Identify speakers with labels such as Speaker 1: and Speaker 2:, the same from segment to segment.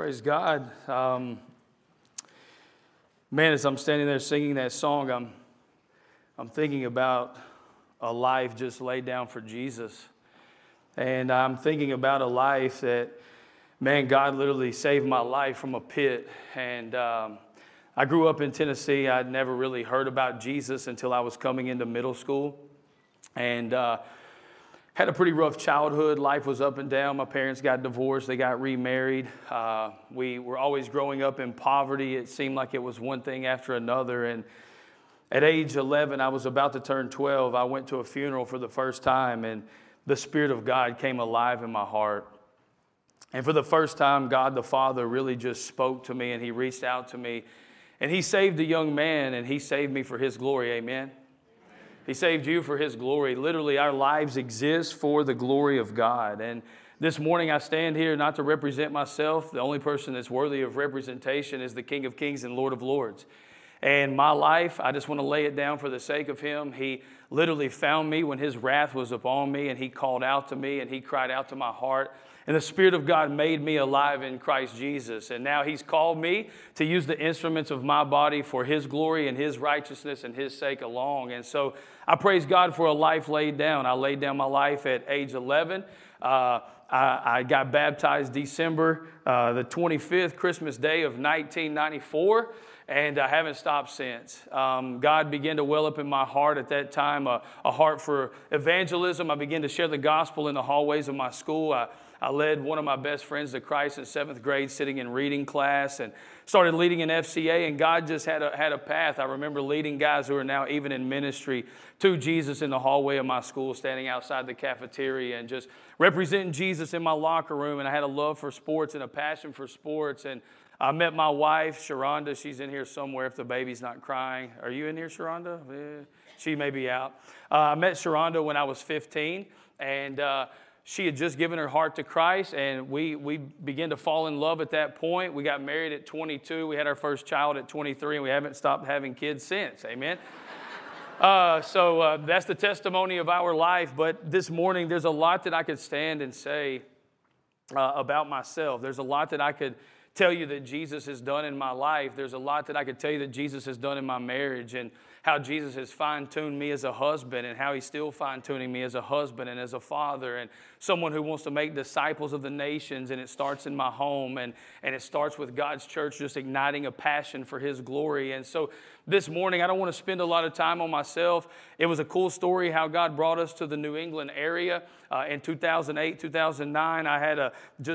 Speaker 1: Praise God. Man, as I'm standing there singing that song, I'm thinking about a life just laid down for Jesus. And I'm thinking about a life that, man, God literally saved my life from a pit. And I grew up in Tennessee. I'd never really heard about Jesus until I was coming into middle school. And had a pretty rough childhood. Life was up and down. My parents got divorced. They got remarried. We were always growing up in poverty. It seemed like it was one thing after another. And at age 11, I was about to turn 12. I went to a funeral for the first time, and the Spirit of God came alive in my heart. And for the first time, God the Father really just spoke to me, and He reached out to me. And He saved a young man, and He saved me for His glory. Amen. He saved you for His glory. Literally, our lives exist for the glory of God. And this morning I stand here not to represent myself. The only person that's worthy of representation is the King of Kings and Lord of Lords. And my life, I just want to lay it down for the sake of Him. He literally found me when His wrath was upon me, and He called out to me, and He cried out to my heart. And the Spirit of God made me alive in Christ Jesus. And now He's called me to use the instruments of my body for His glory and His righteousness and His sake alone. And so I praise God for a life laid down. I laid down my life at age 11. I got baptized December the 25th, Christmas Day of 1994. And I haven't stopped since. God began to well up in my heart at that time, a heart for evangelism. I began to share the gospel in the hallways of my school. I led one of my best friends to Christ in 7th grade, sitting in reading class, and started leading an FCA, and God just had a path. I remember leading guys who are now even in ministry to Jesus in the hallway of my school, standing outside the cafeteria and just representing Jesus in my locker room. And I had a love for sports and a passion for sports. And I met my wife, Sharonda. She's in here somewhere if the baby's not crying. Are you in here, Sharonda? Yeah, she may be out. I met Sharonda when I was 15, and she had just given her heart to Christ, and we began to fall in love at that point. We got married at 22. We had our first child at 23, and we haven't stopped having kids since. Amen. So that's the testimony of our life. But this morning, there's a lot that I could stand and say about myself. There's a lot that I could tell you that Jesus has done in my life. There's a lot that I could tell you that Jesus has done in my marriage, and how Jesus has fine-tuned me as a husband, and how He's still fine-tuning me as a husband and as a father, and someone who wants to make disciples of the nations. And it starts in my home, and it starts with God's church just igniting a passion for His glory. And so this morning, I don't want to spend a lot of time on myself. It was a cool story how God brought us to the New England area in 2008, 2009. I had I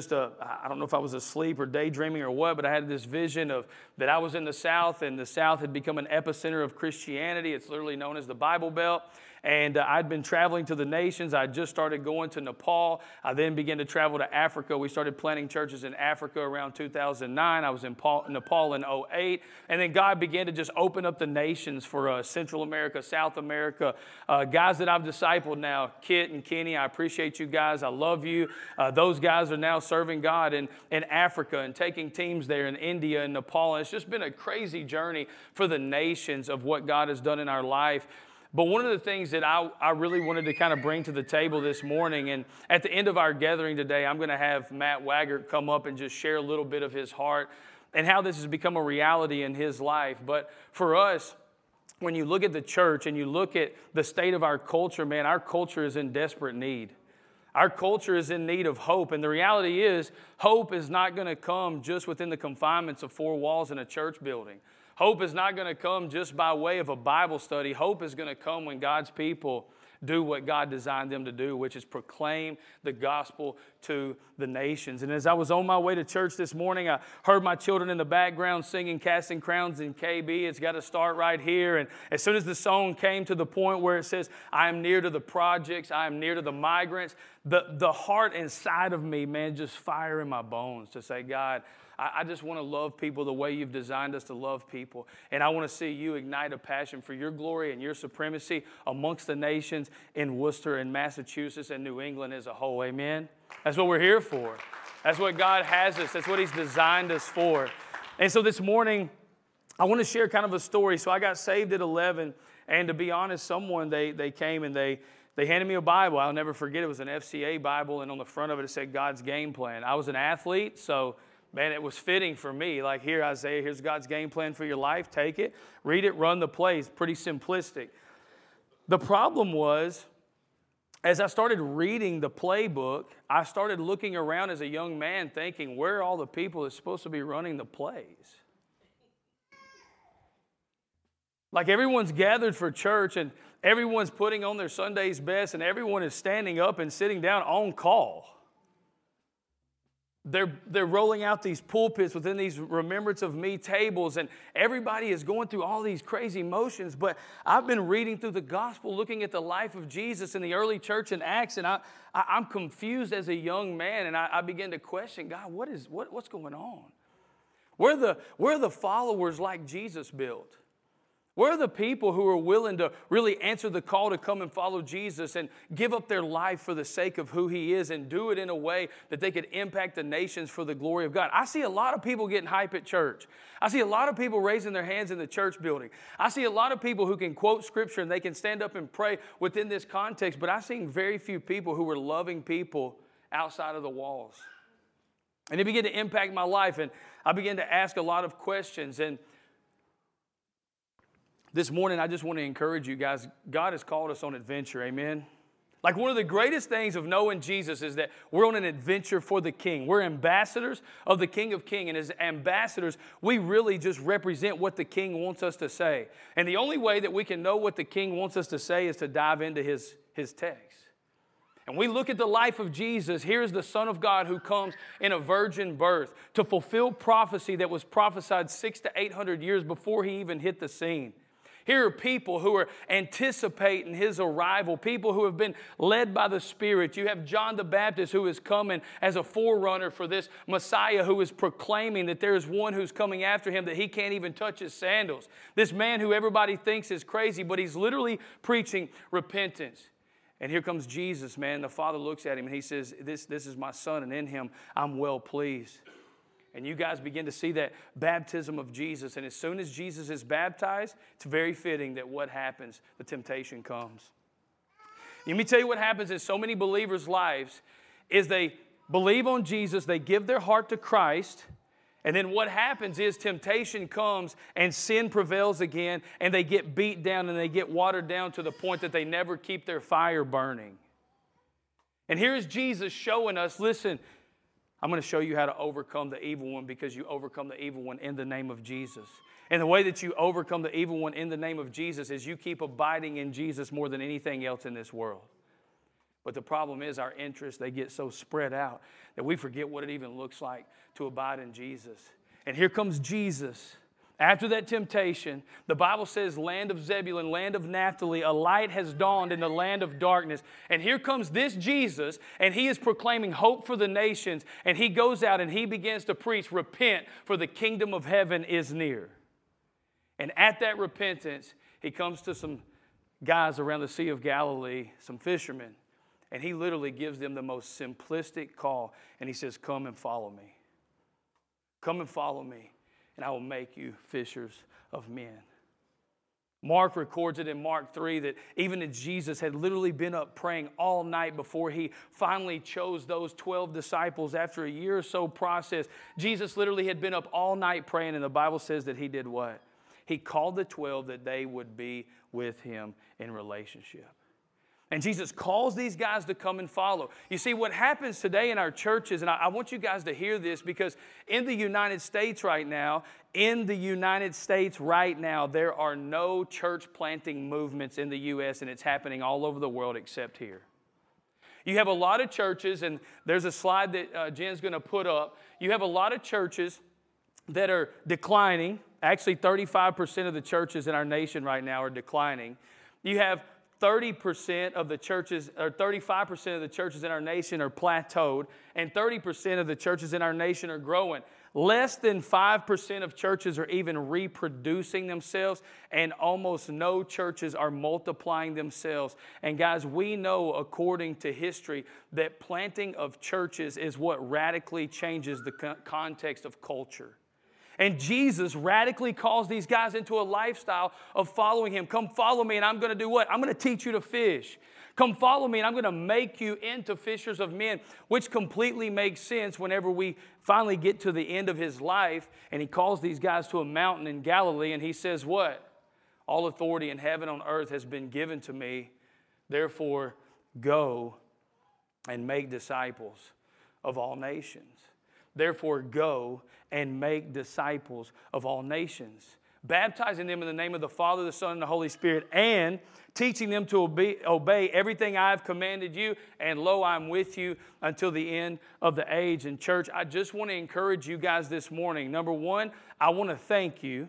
Speaker 1: don't know if I was asleep or daydreaming or what, but I had this vision of that I was in the South, and the South had become an epicenter of Christianity. It's literally known as the Bible Belt. And I'd been traveling to the nations. I just started going to Nepal. I then began to travel to Africa. We started planting churches in Africa around 2009. I was in Nepal in 2008. And then God began to just open up the nations for us, Central America, South America. Guys that I've discipled now, Kit and Kenny, I appreciate you guys. I love you. Those guys are now serving God in Africa and taking teams there in India and Nepal. And it's just been a crazy journey for the nations of what God has done in our life. But one of the things that I really wanted to kind of bring to the table this morning, and at the end of our gathering today, I'm going to have Matt Waggart come up and just share a little bit of his heart and how this has become a reality in his life. But for us, when you look at the church and you look at the state of our culture, man, our culture is in desperate need. Our culture is in need of hope. And the reality is, hope is not going to come just within the confinements of four walls in a church building. Hope is not going to come just by way of a Bible study. Hope is going to come when God's people do what God designed them to do, which is proclaim the gospel to the nations. And as I was on my way to church this morning, I heard my children in the background singing Casting Crowns in KB. It's got to start right here. And as soon as the song came to the point where it says, I am near to the projects, I am near to the migrants, the heart inside of me, man, just fire in my bones to say, God, I just want to love people the way You've designed us to love people. And I want to see You ignite a passion for Your glory and Your supremacy amongst the nations in Worcester and Massachusetts and New England as a whole. Amen? That's what we're here for. That's what God has us. That's what He's designed us for. And so this morning, I want to share kind of a story. So I got saved at 11. And to be honest, someone, they came and they handed me a Bible. I'll never forget. It was an FCA Bible. And on the front of it said God's Game Plan. I was an athlete, so Man, it was fitting for me. Like here, Isaiah, here's God's game plan for your life. Take it, read it, run the plays. Pretty simplistic. The problem was, as I started reading the playbook, I started looking around as a young man thinking, where are all the people that's supposed to be running the plays? Like everyone's gathered for church and everyone's putting on their Sunday's best and everyone is standing up and sitting down on call. They're rolling out these pulpits within these remembrance of me tables, and everybody is going through all these crazy motions. But I've been reading through the gospel, looking at the life of Jesus in the early church in Acts, and I'm confused as a young man, and I begin to question, God, what's going on? Where are the followers like Jesus built? Where are the people who are willing to really answer the call to come and follow Jesus and give up their life for the sake of who He is and do it in a way that they could impact the nations for the glory of God? I see a lot of people getting hype at church. I see a lot of people raising their hands in the church building. I see a lot of people who can quote Scripture and they can stand up and pray within this context, but I've seen very few people who were loving people outside of the walls. And it began to impact my life, and I began to ask a lot of questions. And this morning, I just want to encourage you guys, God has called us on adventure, amen? Like one of the greatest things of knowing Jesus is that we're on an adventure for the King. We're ambassadors of the King of Kings, and as ambassadors, we really just represent what the King wants us to say. And the only way that we can know what the King wants us to say is to dive into his text. And we look at the life of Jesus. Here's the Son of God who comes in a virgin birth to fulfill prophecy that was prophesied 600 to 800 years before He even hit the scene. Here are people who are anticipating His arrival, people who have been led by the Spirit. You have John the Baptist who is coming as a forerunner for this Messiah who is proclaiming that there is one who's coming after Him, that He can't even touch His sandals. This man who everybody thinks is crazy, but he's literally preaching repentance. And here comes Jesus, man. The Father looks at Him and He says, this is my Son, and in Him I'm well pleased. And you guys begin to see that baptism of Jesus. And as soon as Jesus is baptized, it's very fitting that what happens? The temptation comes. Let me tell you what happens in so many believers' lives is they believe on Jesus, they give their heart to Christ, and then what happens is temptation comes and sin prevails again, and they get beat down and they get watered down to the point that they never keep their fire burning. And here's Jesus showing us, listen, I'm going to show you how to overcome the evil one, because you overcome the evil one in the name of Jesus. And the way that you overcome the evil one in the name of Jesus is you keep abiding in Jesus more than anything else in this world. But the problem is our interests, they get so spread out that we forget what it even looks like to abide in Jesus. And here comes Jesus. After that temptation, the Bible says, land of Zebulun, land of Naphtali, a light has dawned in the land of darkness. And here comes this Jesus, and He is proclaiming hope for the nations. And He goes out and He begins to preach, repent, for the kingdom of heaven is near. And at that repentance, He comes to some guys around the Sea of Galilee, some fishermen. And He literally gives them the most simplistic call. And He says, come and follow me. Come and follow me, and I will make you fishers of men. Mark records it in Mark 3 that even as Jesus had literally been up praying all night before He finally chose those 12 disciples after a year or so process, Jesus literally had been up all night praying, and the Bible says that He did what? He called the 12 that they would be with Him in relationship. And Jesus calls these guys to come and follow. You see, what happens today in our churches, and I want you guys to hear this, because in the United States right now, there are no church planting movements in the U.S., and it's happening all over the world except here. You have a lot of churches, and there's a slide that Jen's going to put up. You have a lot of churches that are declining. Actually, 35% of the churches in our nation right now are declining. You have 30% of the churches, or 35% of the churches in our nation are plateaued, and 30% of the churches in our nation are growing. Less than 5% of churches are even reproducing themselves, and almost no churches are multiplying themselves. And guys, we know according to history that planting of churches is what radically changes the context of culture. And Jesus radically calls these guys into a lifestyle of following him. Come follow me and I'm going to do what? I'm going to teach you to fish. Come follow me and I'm going to make you into fishers of men, which completely makes sense whenever we finally get to the end of his life and he calls these guys to a mountain in Galilee and he says what? All authority in heaven and on earth has been given to me. Therefore, go and make disciples of all nations. Therefore, go and make disciples of all nations, baptizing them in the name of the Father, the Son, and the Holy Spirit, and teaching them to obey everything I have commanded you, and lo, I'm with you until the end of the age. And church, I just want to encourage you guys this morning. Number one, I want to thank you.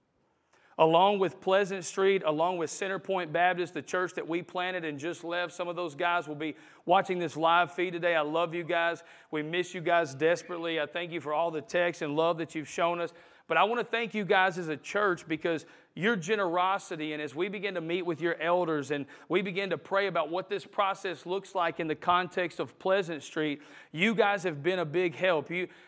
Speaker 1: Along with Pleasant Street, along with Centerpoint Baptist, the church that we planted and just left. Some of those guys will be watching this live feed today. I love you guys. We miss you guys desperately. I thank you for all the texts and love that you've shown us. But I want to thank you guys as a church because your generosity, and as we begin to meet with your elders and we begin to pray about what this process looks like in the context of Pleasant Street, you guys have been a big help.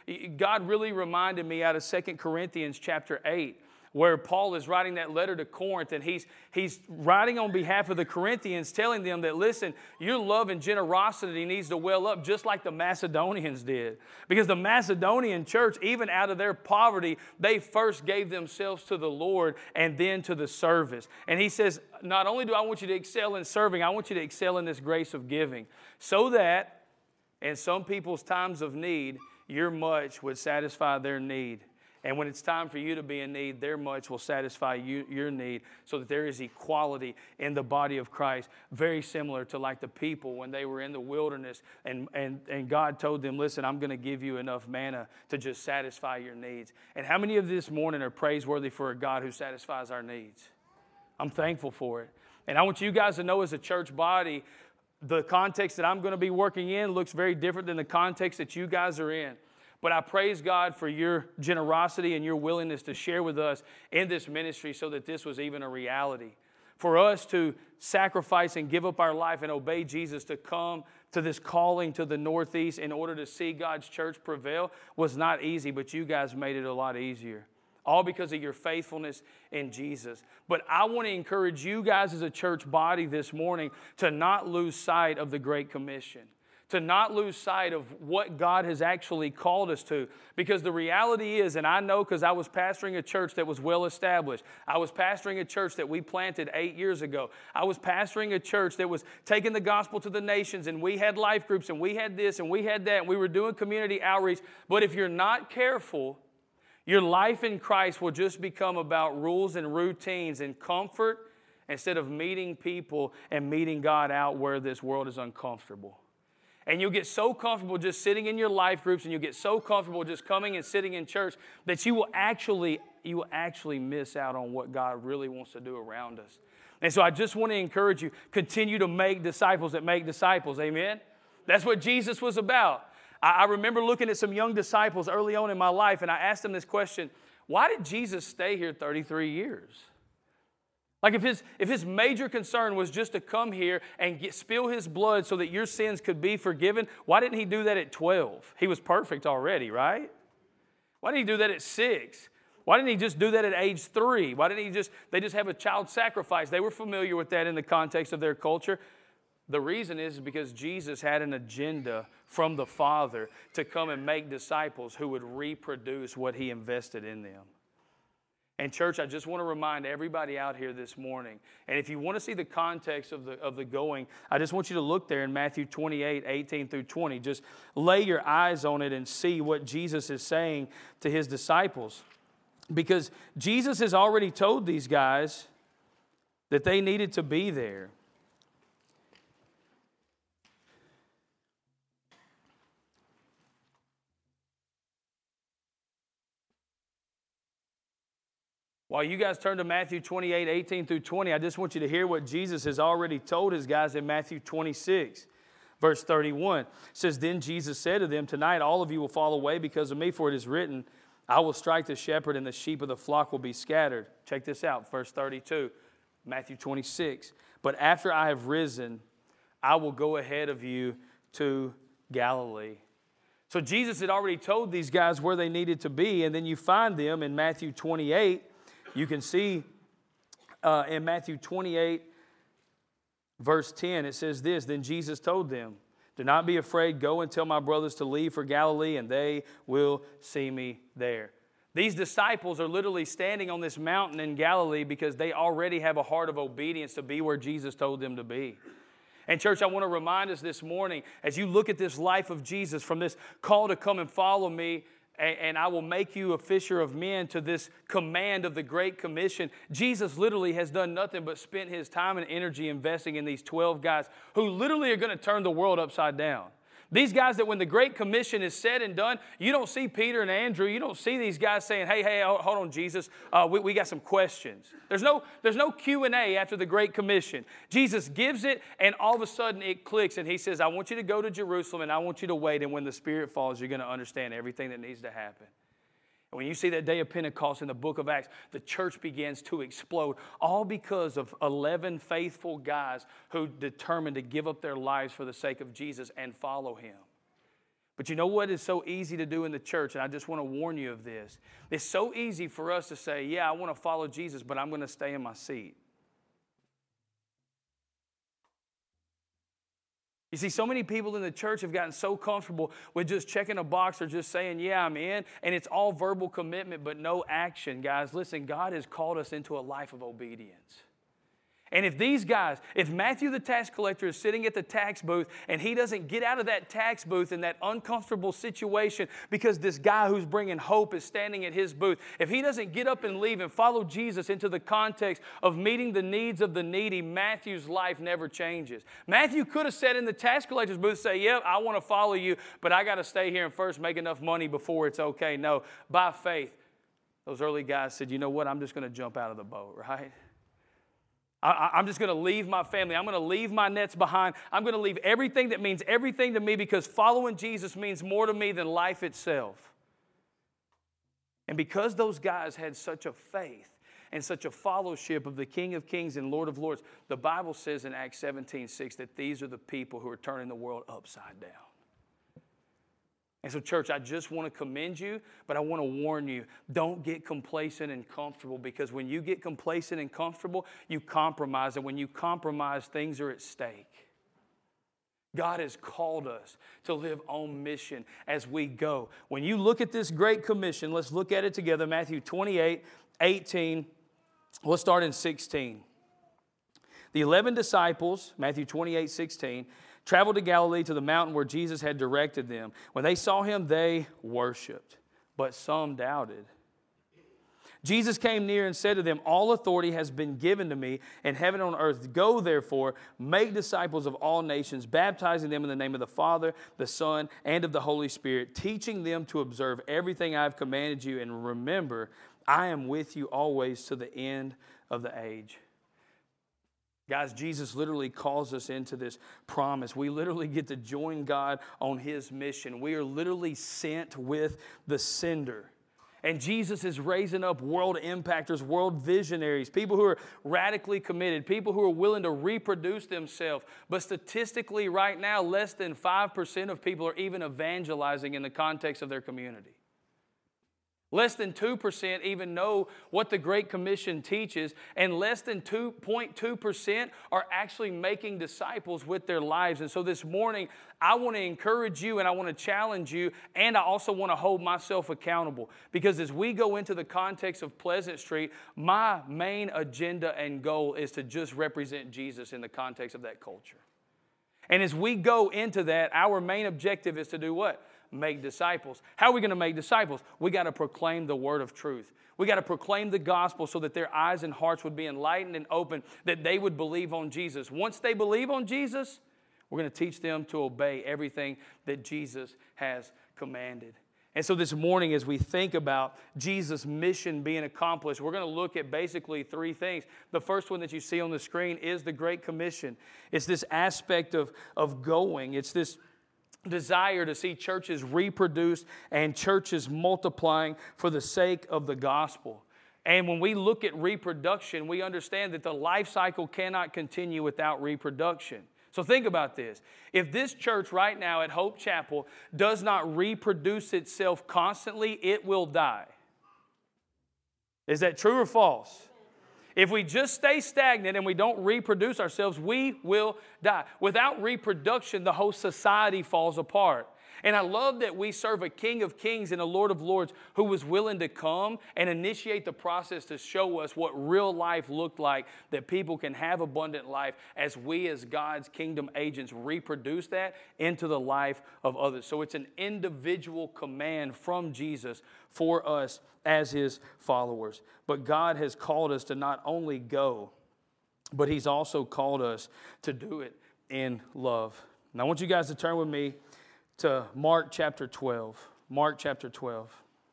Speaker 1: God really reminded me out of 2 Corinthians chapter 8, where Paul is writing that letter to Corinth, and he's writing on behalf of the Corinthians, telling them that, listen, your love and generosity needs to well up just like the Macedonians did. Because the Macedonian church, even out of their poverty, they first gave themselves to the Lord and then to the service. And he says, not only do I want you to excel in serving, I want you to excel in this grace of giving, so that in some people's times of need, your much would satisfy their need. And when it's time for you to be in need, their much will satisfy your need, so that there is equality in the body of Christ. Very similar to like the people when they were in the wilderness and God told them, listen, I'm going to give you enough manna to just satisfy your needs. And how many of this morning are praiseworthy for a God who satisfies our needs? I'm thankful for it. And I want you guys to know as a church body, the context that I'm going to be working in looks very different than the context that you guys are in. But I praise God for your generosity and your willingness to share with us in this ministry so that this was even a reality. For us to sacrifice and give up our life and obey Jesus to come to this calling to the Northeast in order to see God's church prevail was not easy, but you guys made it a lot easier. All because of your faithfulness in Jesus. But I want to encourage you guys as a church body this morning to not lose sight of the Great Commission. To not lose sight of what God has actually called us to. Because the reality is, and I know because I was pastoring a church that was well established. I was pastoring a church that we planted 8 years ago. I was pastoring a church that was taking the gospel to the nations, and we had life groups, and we had this, and we had that, and we were doing community outreach. But if you're not careful, your life in Christ will just become about rules and routines and comfort instead of meeting people and meeting God out where this world is uncomfortable. And you'll get so comfortable just sitting in your life groups, and you'll get so comfortable just coming and sitting in church that you will actually miss out on what God really wants to do around us. And so I just want to encourage you, continue to make disciples that make disciples. Amen? That's what Jesus was about. I remember looking at some young disciples early on in my life, and I asked them this question: why did Jesus stay here 33 years? Like if his major concern was just to come here and spill his blood so that your sins could be forgiven, why didn't he do that at 12? He was perfect already, right? Why didn't he do that at 6? Why didn't he just do that at age 3? Why didn't they just have a child sacrifice? They were familiar with that in the context of their culture. The reason is because Jesus had an agenda from the Father to come and make disciples who would reproduce what he invested in them. And church, I just want to remind everybody out here this morning, and if you want to see the context of the going, I just want you to look there in Matthew 28, 18 through 20. Just lay your eyes on it and see what Jesus is saying to his disciples. Because Jesus has already told these guys that they needed to be there. While you guys turn to Matthew 28, 18 through 20, I just want you to hear what Jesus has already told his guys in Matthew 26, verse 31. It says, then Jesus said to them, tonight all of you will fall away because of me, for it is written, I will strike the shepherd and the sheep of the flock will be scattered. Check this out, verse 32, Matthew 26. But after I have risen, I will go ahead of you to Galilee. So Jesus had already told these guys where they needed to be, and then you find them in Matthew 28. You can see in Matthew 28, verse 10, it says this, "Then Jesus told them, 'Do not be afraid. Go and tell my brothers to leave for Galilee, and they will see me there.'" These disciples are literally standing on this mountain in Galilee because they already have a heart of obedience to be where Jesus told them to be. And church, I want to remind us this morning, as you look at this life of Jesus, from this call to come and follow me, and I will make you a fisher of men, to this command of the Great Commission, Jesus literally has done nothing but spent his time and energy investing in these 12 guys who literally are going to turn the world upside down. These guys that when the Great Commission is said and done, you don't see Peter and Andrew, you don't see these guys saying, hey, hold on, Jesus, we got some questions. There's no Q&A after the Great Commission. Jesus gives it, and all of a sudden it clicks, and he says, I want you to go to Jerusalem, and I want you to wait, and when the Spirit falls, you're going to understand everything that needs to happen. And when you see that day of Pentecost in the book of Acts, the church begins to explode, all because of 11 faithful guys who determined to give up their lives for the sake of Jesus and follow him. But you know what is so easy to do in the church, and I just want to warn you of this. It's so easy for us to say, yeah, I want to follow Jesus, but I'm going to stay in my seat. You see, so many people in the church have gotten so comfortable with just checking a box or just saying, yeah, I'm in, and it's all verbal commitment but no action. Guys, listen, God has called us into a life of obedience. And if these guys, if Matthew the tax collector is sitting at the tax booth and he doesn't get out of that tax booth in that uncomfortable situation because this guy who's bringing hope is standing at his booth, if he doesn't get up and leave and follow Jesus into the context of meeting the needs of the needy, Matthew's life never changes. Matthew could have sat in the tax collector's booth and say, yep, I want to follow you, but I got to stay here and first make enough money before it's okay. No, by faith, those early guys said, you know what, I'm just going to jump out of the boat, right? I'm just going to leave my family. I'm going to leave my nets behind. I'm going to leave everything that means everything to me because following Jesus means more to me than life itself. And because those guys had such a faith and such a fellowship of the King of Kings and Lord of Lords, the Bible says in Acts 17:6 that these are the people who are turning the world upside down. And so, church, I just want to commend you, but I want to warn you, don't get complacent and comfortable, because when you get complacent and comfortable, you compromise. And when you compromise, things are at stake. God has called us to live on mission as we go. When you look at this Great Commission, let's look at it together. Matthew 28:18. We'll start in 16. The 11 disciples, Matthew 28:16, traveled to Galilee to the mountain where Jesus had directed them. When they saw him, they worshiped, but some doubted. Jesus came near and said to them, all authority has been given to me in heaven and on earth. Go, therefore, make disciples of all nations, baptizing them in the name of the Father, the Son, and of the Holy Spirit, teaching them to observe everything I have commanded you. And remember, I am with you always to the end of the age. Guys, Jesus literally calls us into this promise. We literally get to join God on his mission. We are literally sent with the sender. And Jesus is raising up world impactors, world visionaries, people who are radically committed, people who are willing to reproduce themselves. But statistically right now, less than 5% of people are even evangelizing in the context of their community. Less than 2% even know what the Great Commission teaches, and less than 2.2% are actually making disciples with their lives. And so this morning, I want to encourage you and I want to challenge you, and I also want to hold myself accountable. Because as we go into the context of Pleasant Street, my main agenda and goal is to just represent Jesus in the context of that culture. And as we go into that, our main objective is to do what? Make disciples. How are we going to make disciples? We got to proclaim the word of truth. We got to proclaim the gospel so that their eyes and hearts would be enlightened and open, that they would believe on Jesus. Once they believe on Jesus, we're going to teach them to obey everything that Jesus has commanded. And so this morning, as we think about Jesus' mission being accomplished, we're going to look at basically three things. The first one that you see on the screen is the Great Commission. It's this aspect of going. It's this desire to see churches reproduced and churches multiplying for the sake of the gospel. And when we look at reproduction, we understand that the life cycle cannot continue without reproduction. So think about this. If this church right now at Hope Chapel does not reproduce itself constantly, it will die. Is that true or false? If we just stay stagnant and we don't reproduce ourselves, we will die. Without reproduction, the whole society falls apart. And I love that we serve a King of Kings and a Lord of Lords who was willing to come and initiate the process to show us what real life looked like, that people can have abundant life as we as God's kingdom agents reproduce that into the life of others. So it's an individual command from Jesus for us as His followers. But God has called us to not only go, but He's also called us to do it in love. Now I want you guys to turn with me to Mark chapter 12. Mark chapter 12.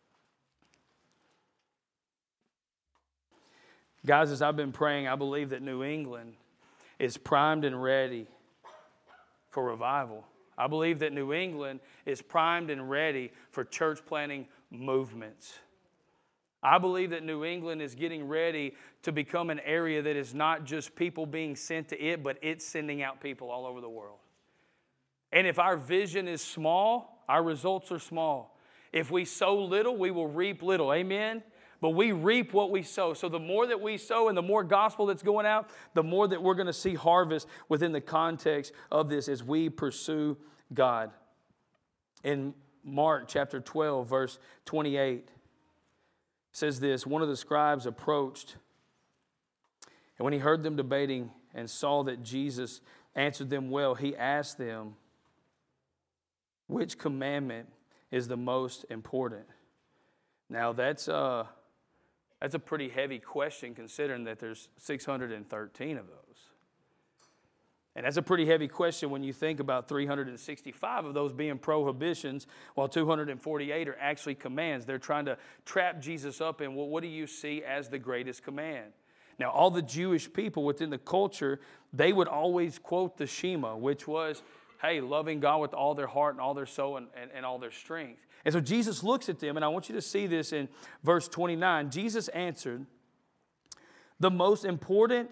Speaker 1: Guys, as I've been praying, I believe that New England is primed and ready for revival. I believe that New England is primed and ready for church planting movements. I believe that New England is getting ready to become an area that is not just people being sent to it, but it's sending out people all over the world. And if our vision is small, our results are small. If we sow little, we will reap little. Amen? But we reap what we sow. So the more that we sow and the more gospel that's going out, the more that we're going to see harvest within the context of this as we pursue God. In Mark chapter 12, verse 28, says this: one of the scribes approached, and when he heard them debating and saw that Jesus answered them well, he asked them, which commandment is the most important? Now that's a pretty heavy question, considering that there's 613 of those. And that's a pretty heavy question when you think about 365 of those being prohibitions, while 248 are actually commands. They're trying to trap Jesus up in, well, what do you see as the greatest command? Now, all the Jewish people within the culture, they would always quote the Shema, which was, hey, loving God with all their heart and all their soul and all their strength. And so Jesus looks at them, and I want you to see this in verse 29. Jesus answered, the most important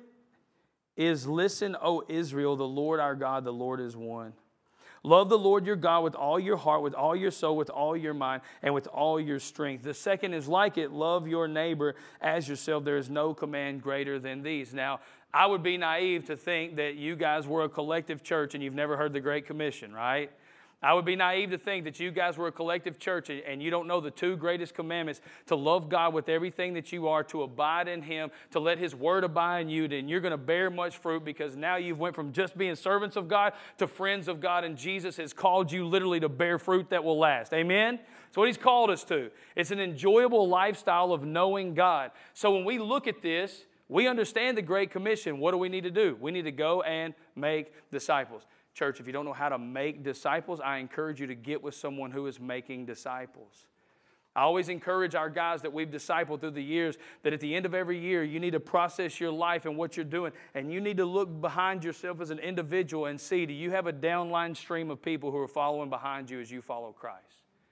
Speaker 1: is, listen, O Israel, the Lord our God, the Lord is one. Love the Lord your God with all your heart, with all your soul, with all your mind, and with all your strength. The second is like it, love your neighbor as yourself. There is no command greater than these. Now, I would be naive to think that you guys were a collective church and you've never heard the Great Commission, right? I would be naive to think that you guys were a collective church and you don't know the two greatest commandments: to love God with everything that you are, to abide in Him, to let His Word abide in you, and you're going to bear much fruit, because now you've went from just being servants of God to friends of God, and Jesus has called you literally to bear fruit that will last. Amen? That's what He's called us to. It's an enjoyable lifestyle of knowing God. So when we look at this, we understand the Great Commission. What do we need to do? We need to go and make disciples. Church, if you don't know how to make disciples, I encourage you to get with someone who is making disciples. I always encourage our guys that we've discipled through the years that at the end of every year, you need to process your life and what you're doing, and you need to look behind yourself as an individual and see, do you have a downline stream of people who are following behind you as you follow Christ?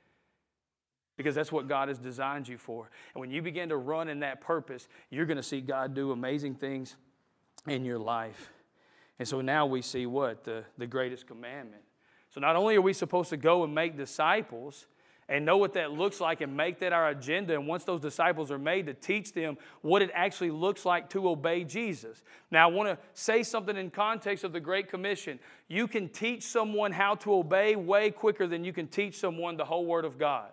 Speaker 1: Because that's what God has designed you for. And when you begin to run in that purpose, you're going to see God do amazing things in your life. And so now we see what? The greatest commandment. So not only are we supposed to go and make disciples and know what that looks like and make that our agenda, and once those disciples are made, to teach them what it actually looks like to obey Jesus. Now I want to say something in context of the Great Commission. You can teach someone how to obey way quicker than you can teach someone the whole Word of God.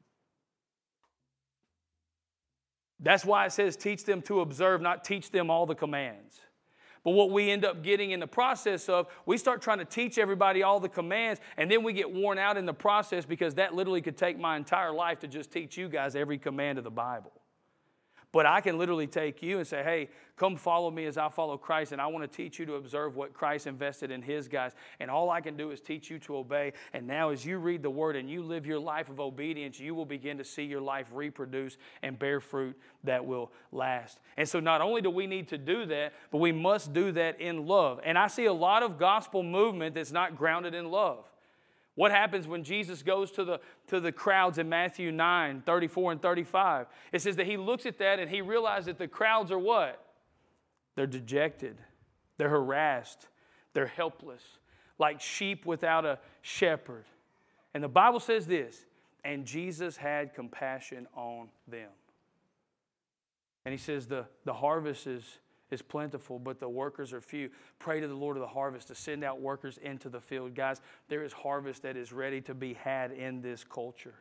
Speaker 1: That's why it says teach them to observe, not teach them all the commands. But what we end up getting in the process of, we start trying to teach everybody all the commands, and then we get worn out in the process, because that literally could take my entire life to just teach you guys every command of the Bible. But I can literally take you and say, hey, come follow me as I follow Christ, and I want to teach you to observe what Christ invested in His guys. And all I can do is teach you to obey. And now as you read the Word and you live your life of obedience, you will begin to see your life reproduce and bear fruit that will last. And so not only do we need to do that, but we must do that in love. And I see a lot of gospel movement that's not grounded in love. What happens when Jesus goes to the crowds in Matthew 9, 34 and 35? It says that He looks at that and He realizes that the crowds are what? They're dejected. They're harassed. They're helpless, like sheep without a shepherd. And the Bible says this, and Jesus had compassion on them. And he says the harvest is plentiful, but the workers are few. Pray to the Lord of the harvest to send out workers into the field. Guys, there is harvest that is ready to be had in this culture.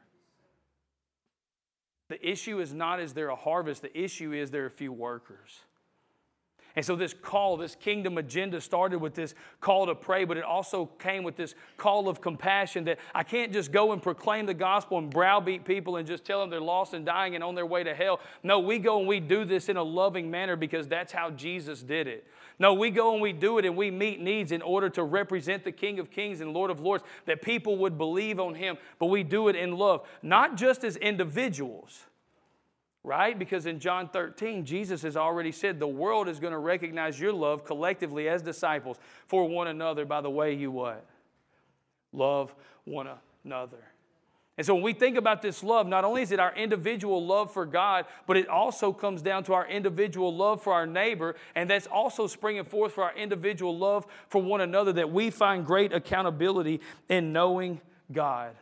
Speaker 1: The issue is not is there a harvest, the issue is there are few workers. And so this call, this kingdom agenda started with this call to pray, but it also came with this call of compassion that I can't just go and proclaim the gospel and browbeat people and just tell them they're lost and dying and on their way to hell. No, we go and we do this in a loving manner because that's how Jesus did it. No, we go and we do it and we meet needs in order to represent the King of Kings and Lord of Lords, that people would believe on Him, but we do it in love, not just as individuals. Right? Because in John 13, Jesus has already said the world is going to recognize your love collectively as disciples for one another by the way you what? Love one another. And so when we think about this love, not only is it our individual love for God, but it also comes down to our individual love for our neighbor, and that's also springing forth for our individual love for one another, that we find great accountability in knowing God.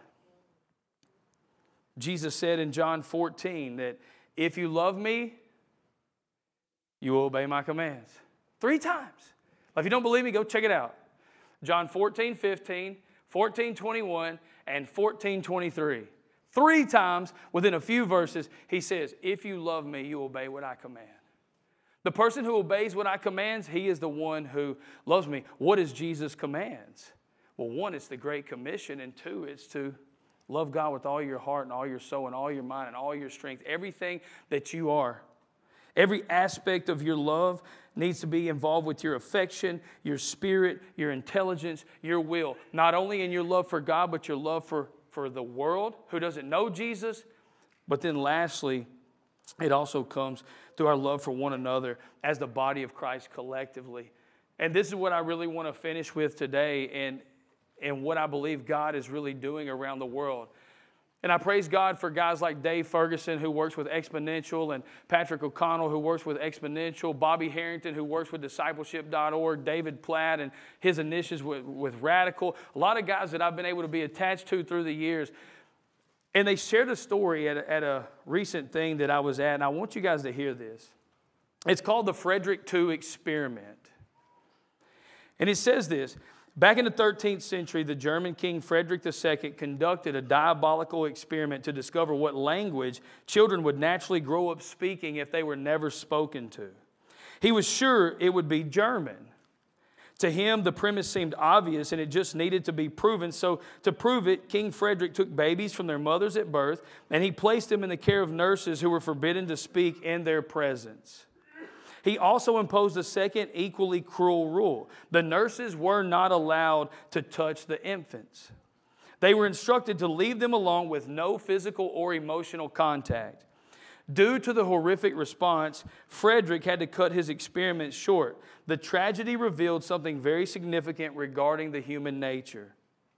Speaker 1: Jesus said in John 14 that if you love me, you will obey my commands. 3 times. If you don't believe me, go check it out. John 14:15, 14:21, and 14:23. 3 times within a few verses, he says, if you love me, you obey what I command. The person who obeys what I command, he is the one who loves me. What is Jesus' commands? Well, 1, it's the Great Commission, and 2, it's to love God with all your heart and all your soul and all your mind and all your strength, everything that you are. Every aspect of your love needs to be involved with your affection, your spirit, your intelligence, your will. Not only in your love for God, but your love for the world who doesn't know Jesus. But then lastly, it also comes through our love for one another as the body of Christ collectively. And this is what I really want to finish with today, and what I believe God is really doing around the world. And I praise God for guys like Dave Ferguson, who works with Exponential, and Patrick O'Connell, who works with Exponential, Bobby Harrington, who works with discipleship.org, David Platt and his initiatives with Radical. A lot of guys that I've been able to be attached to through the years. And they shared a story at a recent thing that I was at, and I want you guys to hear this. It's called the Frederick II Experiment. And it says this. Back in the 13th century, the German King Frederick II conducted a diabolical experiment to discover what language children would naturally grow up speaking if they were never spoken to. He was sure it would be German. To him, the premise seemed obvious and it just needed to be proven. So to prove it, King Frederick took babies from their mothers at birth and he placed them in the care of nurses who were forbidden to speak in their presence. He also imposed a second equally cruel rule. The nurses were not allowed to touch the infants. They were instructed to leave them alone with no physical or emotional contact. Due to the horrific response, Frederick had to cut his experiment short. The tragedy revealed something very significant regarding the human nature.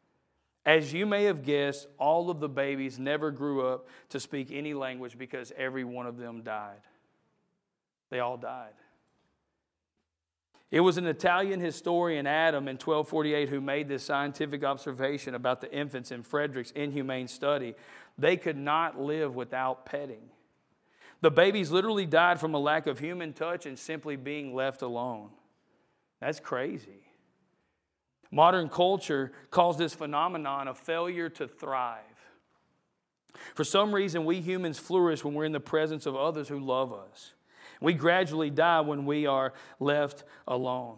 Speaker 1: As you may have guessed, all of the babies never grew up to speak any language because every one of them died. They all died. It was an Italian historian, Adam, in 1248, who made this scientific observation about the infants in Frederick's inhumane study. They could not live without petting. The babies literally died from a lack of human touch and simply being left alone. That's crazy. Modern culture calls this phenomenon a failure to thrive. For some reason, we humans flourish when we're in the presence of others who love us. We gradually die when we are left alone.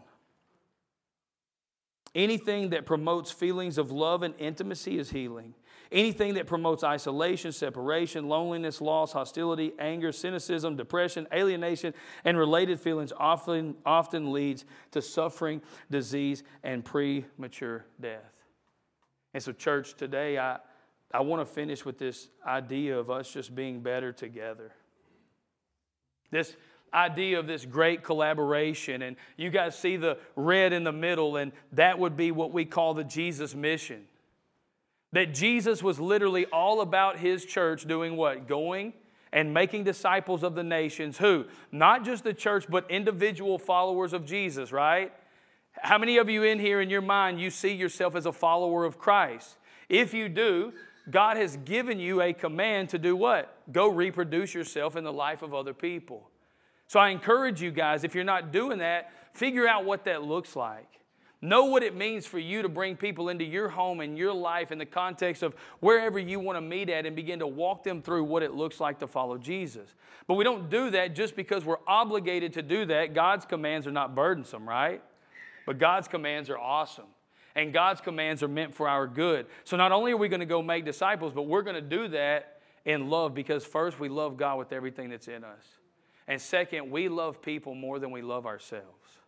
Speaker 1: Anything that promotes feelings of love and intimacy is healing. Anything that promotes isolation, separation, loneliness, loss, hostility, anger, cynicism, depression, alienation, and related feelings often leads to suffering, disease, and premature death. And so, church, today I want to finish with this idea of us just being better together. This idea of this great collaboration, and you guys see the red in the middle, and that would be what we call the Jesus mission. That Jesus was literally all about His church doing what? Going and making disciples of the nations. Who? Not just the church, but individual followers of Jesus, right? How many of you in here in your mind, you see yourself as a follower of Christ? If you do, God has given you a command to do what? Go reproduce yourself in the life of other people. So I encourage you guys, if you're not doing that, figure out what that looks like. Know what it means for you to bring people into your home and your life in the context of wherever you want to meet at and begin to walk them through what it looks like to follow Jesus. But we don't do that just because we're obligated to do that. God's commands are not burdensome, right? But God's commands are awesome. And God's commands are meant for our good. So not only are we going to go make disciples, but we're going to do that in love because first, we love God with everything that's in us. And second, we love people more than we love ourselves.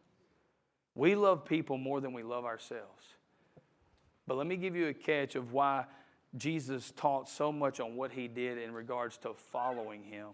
Speaker 1: We love people more than we love ourselves. But let me give you a catch of why Jesus taught so much on what he did in regards to following him.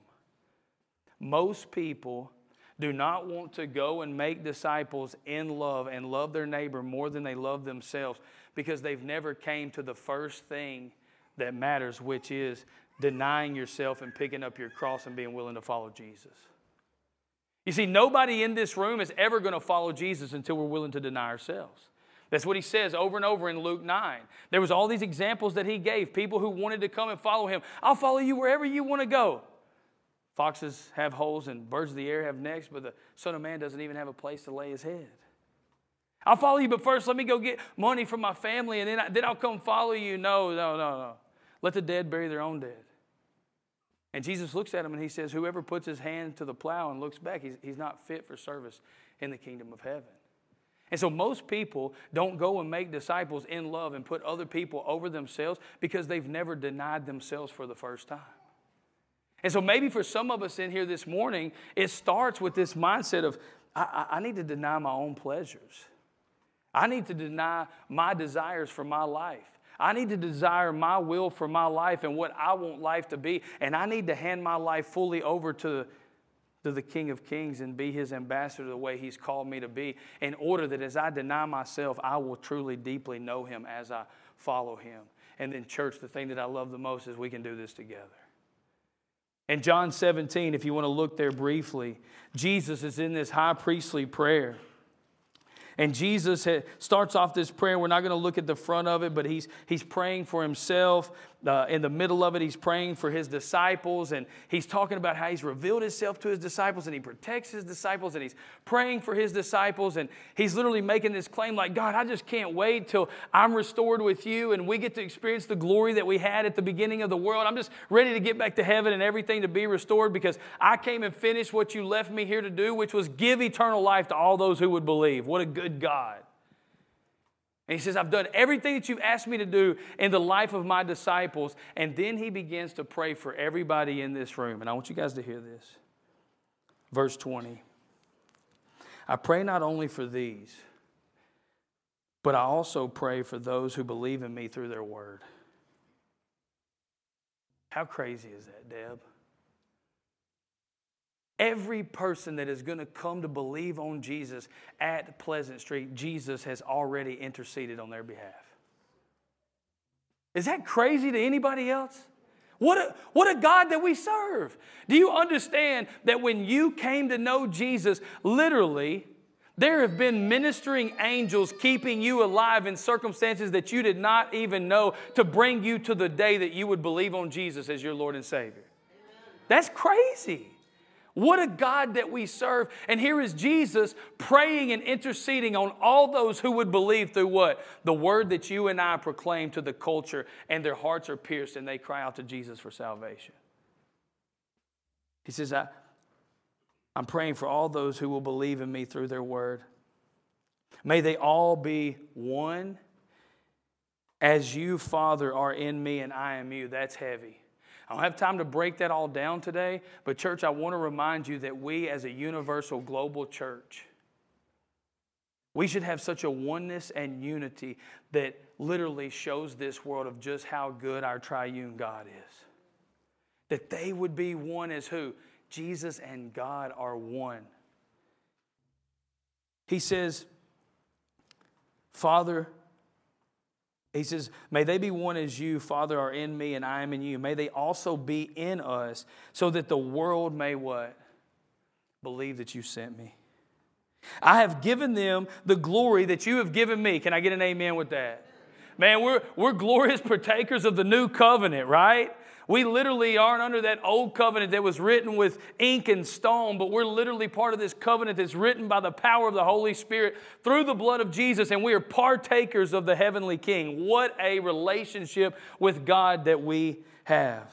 Speaker 1: Most people do not want to go and make disciples in love and love their neighbor more than they love themselves because they've never came to the first thing that matters, which is denying yourself and picking up your cross and being willing to follow Jesus. You see, nobody in this room is ever going to follow Jesus until we're willing to deny ourselves. That's what he says over and over in Luke 9. There was all these examples that he gave, people who wanted to come and follow him. I'll follow you wherever you want to go. Foxes have holes and birds of the air have necks, but the Son of Man doesn't even have a place to lay his head. I'll follow you, but first let me go get money from my family, and then I'll come follow you. No. Let the dead bury their own dead. And Jesus looks at him and he says, whoever puts his hand to the plow and looks back, he's not fit for service in the kingdom of heaven. And so most people don't go and make disciples in love and put other people over themselves because they've never denied themselves for the first time. And so maybe for some of us in here this morning, it starts with this mindset of, I need to deny my own pleasures. I need to deny my desires for my life. I need to desire my will for my life and what I want life to be. And I need to hand my life fully over to the King of Kings and be his ambassador the way he's called me to be, in order that as I deny myself, I will truly, deeply know him as I follow him. And then, church, the thing that I love the most is we can do this together. In John 17, if you want to look there briefly, Jesus is in this high priestly prayer. And Jesus starts off this prayer. We're not going to look at the front of it, but he's praying for himself. In the middle of it, he's praying for his disciples. And he's talking about how he's revealed himself to his disciples and he protects his disciples and he's praying for his disciples. And he's literally making this claim like, God, I just can't wait till I'm restored with you and we get to experience the glory that we had at the beginning of the world. I'm just ready to get back to heaven and everything to be restored because I came and finished what you left me here to do, which was give eternal life to all those who would believe. What a good God. And he says, I've done everything that you've asked me to do in the life of my disciples. And then he begins to pray for everybody in this room. And I want you guys to hear this. Verse 20. I pray not only for these, but I also pray for those who believe in me through their word. How crazy is that, Deb? Every person that is going to come to believe on Jesus at Pleasant Street, Jesus has already interceded on their behalf. Is that crazy to anybody else? What a God that we serve. Do you understand that when you came to know Jesus, literally, there have been ministering angels keeping you alive in circumstances that you did not even know to bring you to the day that you would believe on Jesus as your Lord and Savior? That's crazy. What a God that we serve. And here is Jesus praying and interceding on all those who would believe through what? The word that you and I proclaim to the culture, and their hearts are pierced and they cry out to Jesus for salvation. He says, I'm praying for all those who will believe in me through their word. May they all be one as you, Father, are in me and I am you. That's heavy. I don't have time to break that all down today, but church, I want to remind you that we as a universal global church, we should have such a oneness and unity that literally shows this world of just how good our triune God is. That they would be one as who? Jesus and God are one. He says, Father, he says, may they be one as you, Father, are in me and I am in you. May they also be in us so that the world may what? Believe that you sent me. I have given them the glory that you have given me. Can I get an amen with that? Man, we're glorious partakers of the new covenant, right? We literally aren't under that old covenant that was written with ink and stone, but we're literally part of this covenant that's written by the power of the Holy Spirit through the blood of Jesus, and we are partakers of the heavenly King. What a relationship with God that we have.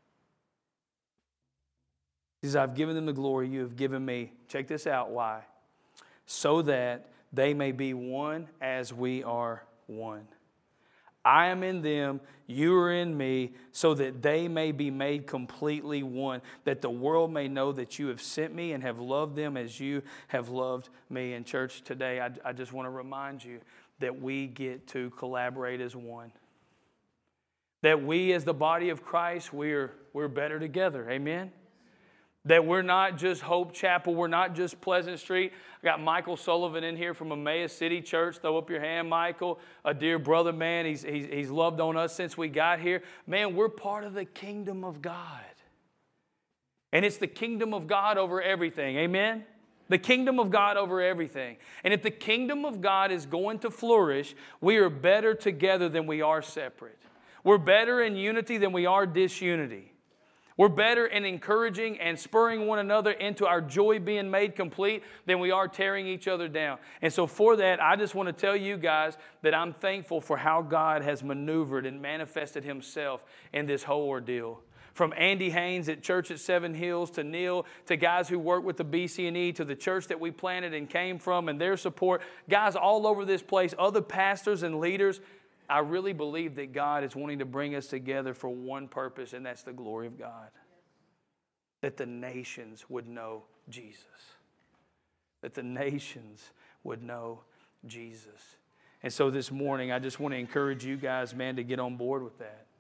Speaker 1: He says, I've given them the glory you have given me. Check this out. Why? So that they may be one as we are one. I am in them, you are in me, so that they may be made completely one, that the world may know that you have sent me and have loved them as you have loved me. In church today, I just want to remind you that we get to collaborate as one. That we as the body of Christ, we're better together. Amen? That we're not just Hope Chapel, we're not just Pleasant Street. I got Michael Sullivan in here from Emmaus City Church. Throw up your hand, Michael. A dear brother, man. He's loved on us since we got here. Man, we're part of the kingdom of God. And it's the kingdom of God over everything. Amen? The kingdom of God over everything. And if the kingdom of God is going to flourish, we are better together than we are separate. We're better in unity than we are disunity. We're better in encouraging and spurring one another into our joy being made complete than we are tearing each other down. And so for that, I just want to tell you guys that I'm thankful for how God has maneuvered and manifested Himself in this whole ordeal. From Andy Haynes at Church at Seven Hills, to Neil, to guys who work with the BC&E, to the church that we planted and came from and their support, guys all over this place, other pastors and leaders. I really believe that God is wanting to bring us together for one purpose, and that's the glory of God. That the nations would know Jesus. That the nations would know Jesus. And so this morning, I just want to encourage you guys, man, to get on board with that.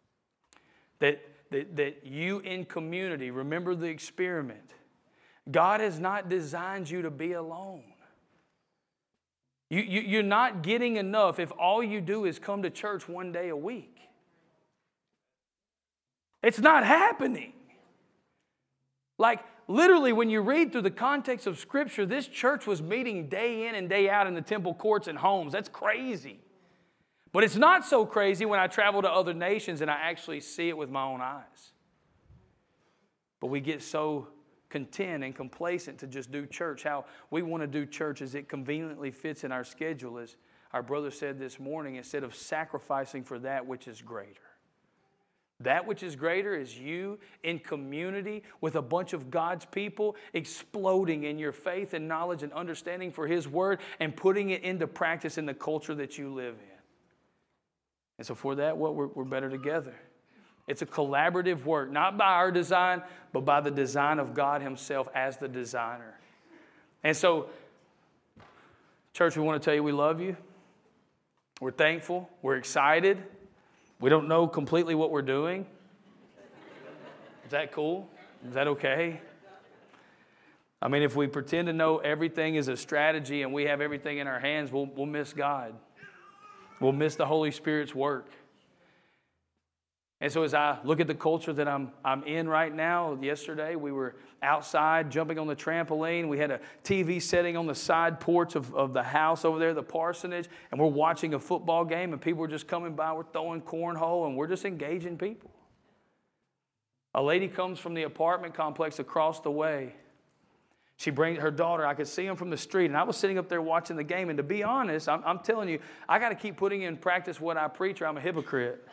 Speaker 1: That you in community, remember the experiment. God has not designed you to be alone. You're not getting enough if all you do is come to church one day a week. It's not happening. Like, literally, when you read through the context of Scripture, this church was meeting day in and day out in the temple courts and homes. That's crazy. But it's not so crazy when I travel to other nations and I actually see it with my own eyes. But we get so content and complacent to just do church. How we want to do church as it conveniently fits in our schedule, as our brother said this morning, instead of sacrificing for that which is greater. That which is greater is you in community with a bunch of God's people, exploding in your faith and knowledge and understanding for His Word and putting it into practice in the culture that you live in. And so for that, we're better together. It's a collaborative work, not by our design, but by the design of God Himself as the designer. And so, church, we want to tell you we love you. We're thankful. We're excited. We don't know completely what we're doing. Is that cool? Is that okay? I mean, if we pretend to know everything is a strategy and we have everything in our hands, we'll miss God. We'll miss the Holy Spirit's work. And so as I look at the culture that I'm in right now, yesterday we were outside jumping on the trampoline. We had a TV setting on the side porch of the house over there, the parsonage, and we're watching a football game and people were just coming by. We're throwing cornhole and we're just engaging people. A lady comes from the apartment complex across the way. She brings her daughter. I could see them from the street, and I was sitting up there watching the game. And to be honest, I'm telling you, I got to keep putting in practice what I preach or I'm a hypocrite.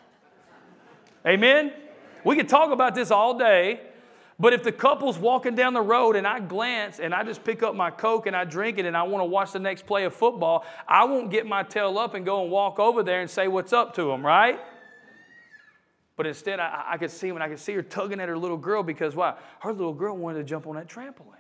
Speaker 1: Amen? We could talk about this all day, but if the couple's walking down the road and I glance and I just pick up my Coke and I drink it and I want to watch the next play of football, I won't get my tail up and go and walk over there and say what's up to them, right? But instead, I could see him and I could see her tugging at her little girl because why? Her little girl wanted to jump on that trampoline.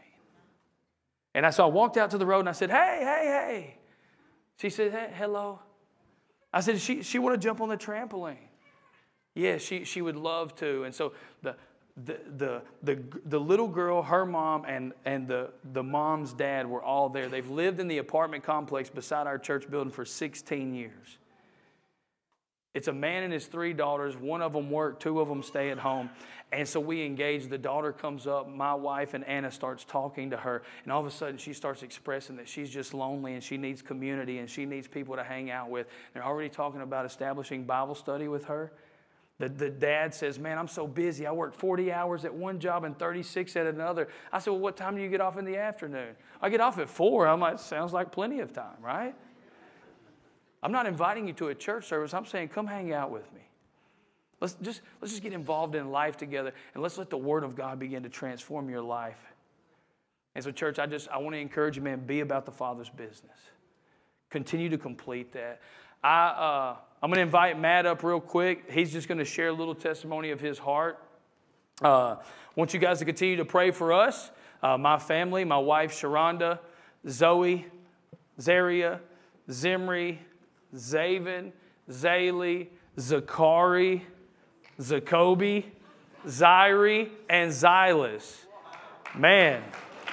Speaker 1: And so I walked out to the road and I said, hey. She said, hey, hello. I said, she want to jump on the trampoline. Yeah, she would love to. And so the little girl, her mom, and the mom's dad were all there. They've lived in the apartment complex beside our church building for 16 years. It's a man and his 3 daughters. One of them work, 2 of them stay at home. And so we engage. The daughter comes up. My wife and Anna starts talking to her. And all of a sudden she starts expressing that she's just lonely and she needs community and she needs people to hang out with. They're already talking about establishing Bible study with her. The dad says, man, I'm so busy. I work 40 hours at one job and 36 at another. I said, well, what time do you get off in the afternoon? I get off at 4. I'm like, sounds like plenty of time, right? I'm not inviting you to a church service. I'm saying, come hang out with me. Let's just get involved in life together, and let's let the Word of God begin to transform your life. And so, church, I want to encourage you, man, be about the Father's business. Continue to complete that. I'm going to invite Matt up real quick. He's just going to share a little testimony of his heart. I want you guys to continue to pray for us, my family, my wife, Sharonda, Zoe, Zaria, Zimri, Zaven, Zaylee, Zakari, Zacoby, Zyri, and Xylus. Man.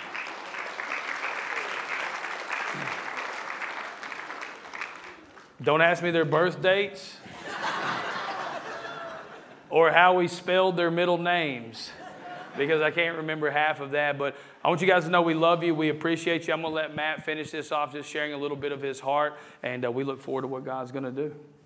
Speaker 1: Don't ask me their birth dates or how we spelled their middle names, because I can't remember half of that. But I want you guys to know we love you. We appreciate you. I'm going to let Matt finish this off, just sharing a little bit of his heart. And we look forward to what God's going to do.